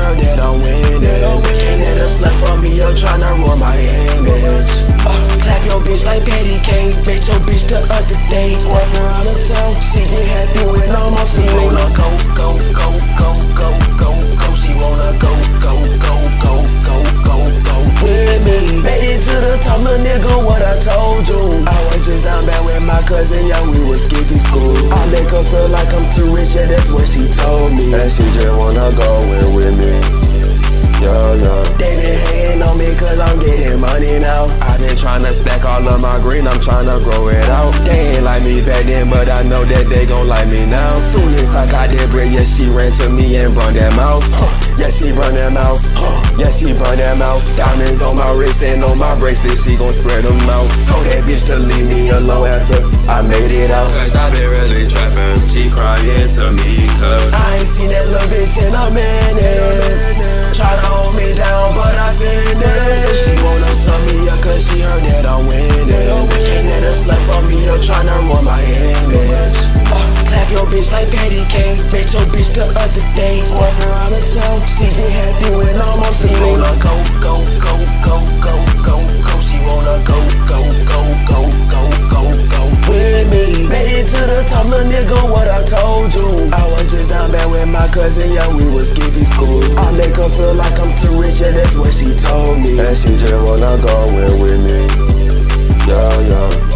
heard that I'm winning. Can't let a slut for me up tryna ruin my image. Clap your bitch like patty cake. Bet your bitch the other day. Walking around the town, she get happy when I'm on. She wanna go, go, go, go, go, go, go. She wanna go, go, go, go, go, go, go with me. Made it to the top, little nigga, what I told you. I was just down bad with my cousin, yeah, we was skipping school. I make her feel like I'm too rich, yeah, that's what she told me. And she just wanna go in with me. Yeah, yeah. They been hating on me cause I'm getting money now. I been tryna stack all of my green, I'm tryna grow it out. They ain't like me back then, but I know that they gon' like me now. Soon as I got that bread, yeah, she ran to me and brought that mouth. Yeah, she run that mouth. Yeah, she run that mouth. Diamonds on my wrist and on my bracelet, she gon' spread them out. Told that bitch to leave me alone after I made it out. Cause I been really trappin', she crying to me cause I ain't seen that little bitch in a minute. Tryna hold me down, but I finished. She wanna suck me up cause she heard that I'm winning. Can't let a slut for me up tryna ruin my image. Clap your bitch like patty cake. Bet your bitch the other day. Walking around the town, she get happy when I'm on. She wanna go, go, go, go, go, go, go. She wanna go, go, go, go, go, go, go with me. Made it to the top, little nigga, what I told you. I was just down bad with my cousin, yeah, we was skipping school. I make her feel like I'm too rich, yeah, that's what she told me. And she just wanna go in with me. Yeah, yeah.